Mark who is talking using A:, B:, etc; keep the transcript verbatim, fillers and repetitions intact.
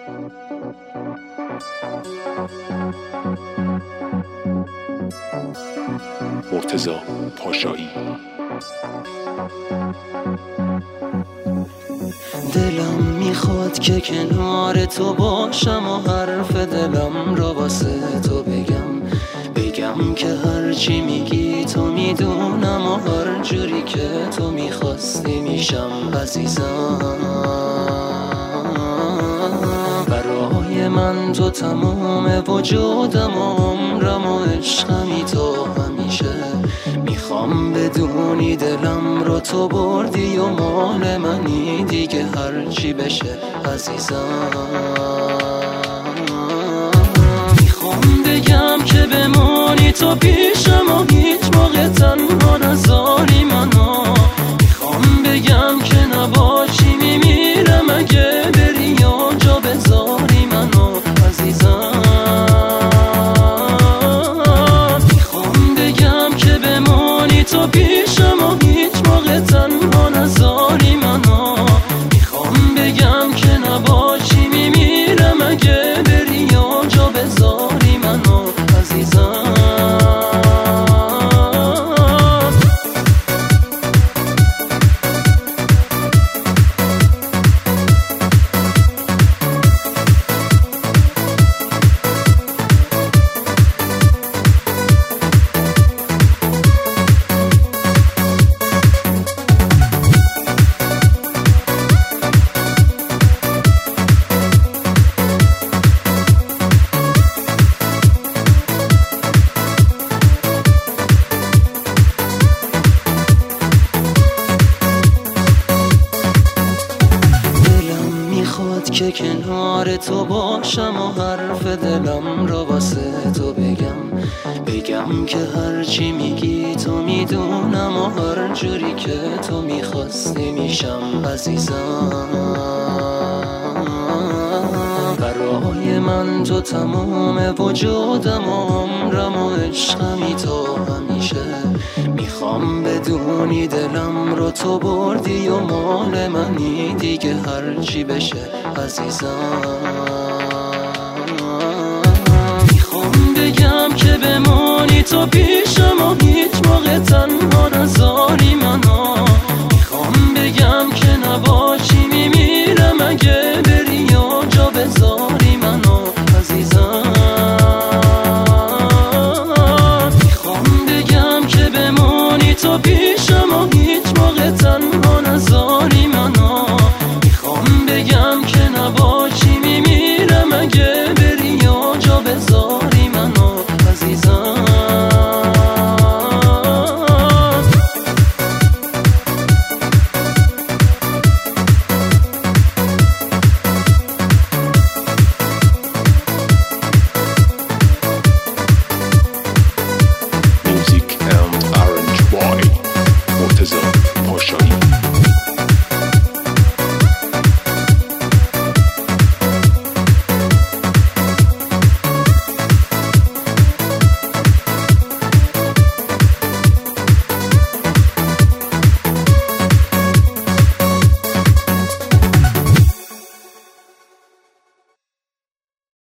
A: مرتضی پاشایی.
B: دلم میخواد که کنار تو باشم و حرف دلم رو واسه تو بگم بگم که هرچی میگی تو میدونم و هر جوری که تو میخواستی میشم عزیزم. برای من تو تمام وجودم و عمرم و عشقمی تو همیشه. میخوام بدونی دلم رو تو بردی و مال منی دیگه هرچی بشه عزیزم. میخوام بگم که بمونی تو پیشم و هیچ موقع تنها نذاری منو. میخوام بگم که نباشی میمیرم اگه بری یا جا بذاری منو عزیزم. میخوام بگم که بمونی تو پیشم و هیچ موقع تنها نذاری منو. میخوام بگم که نباشی میمیرم اگه بری یا جا بذاری منو عزیزم. که کنار تو باشم و حرف دلم رو واسه تو بگم بگم که هرچی میگی تو میدونم و هر جوری که تو میخواستی میشم عزیزم. برای من تو تمام وجودم و عمرم و عشقمی تو همیشه. میخوام بدونی دلم رو تو بردی و مال منی دیگه هرچی بشه عزیزم. میخوام بگم که بمونی تو پیشم و هیچ موقع تنها نذاری منو. میخوام بگم که نباشی میمیرم اگه بری یا جا بذاری منو عزیزم. میخوام بگم که بمونی تو پیشم و هیچ موقع تنها نذاری منو. میخوام بگم